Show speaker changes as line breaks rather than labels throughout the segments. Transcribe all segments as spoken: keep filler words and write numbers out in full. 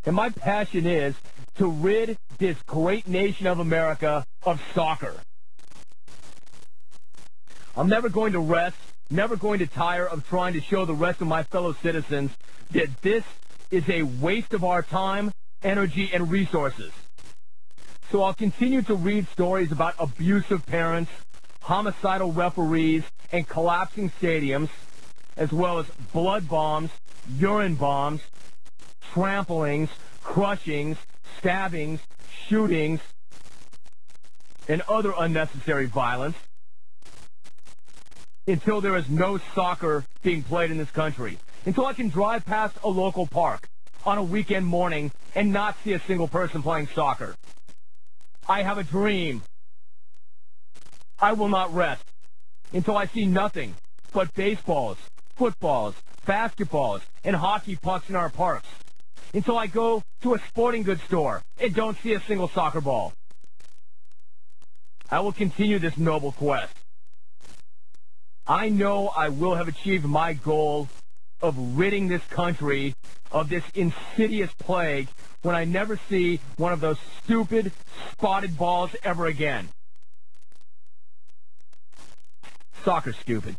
And my passion is to rid this great nation of America of soccer. I'm never going to rest, never going to tire of trying to show the rest of my fellow citizens that this is a waste of our time, energy, and resources. So I'll continue to read stories about abusive parents, homicidal referees, and collapsing stadiums, as well as blood bombs, urine bombs, tramplings, crushings, stabbings, shootings, and other unnecessary violence until there is no soccer being played in this country. Until I can drive past a local park on a weekend morning and not see a single person playing soccer. I have a dream. I will not rest until I see nothing but baseballs, footballs, basketballs, and hockey pucks in our parks. Until I go to a sporting goods store and don't see a single soccer ball. I will continue this noble quest. I know I will have achieved my goal of ridding this country of this insidious plague when I never see one of those stupid spotted balls ever again. Soccer's stupid.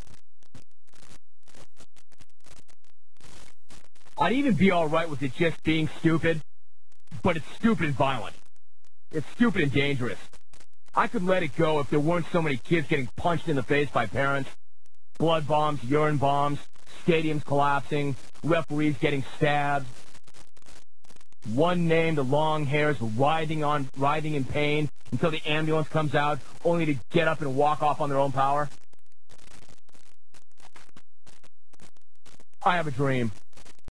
I'd even be all right with it just being stupid, but it's stupid and violent. It's stupid and dangerous. I could let it go if there weren't so many kids getting punched in the face by parents, blood bombs, urine bombs, stadiums collapsing, referees getting stabbed, one named long hairs writhing on writhing in pain until the ambulance comes out, only to get up and walk off on their own power. I have a dream.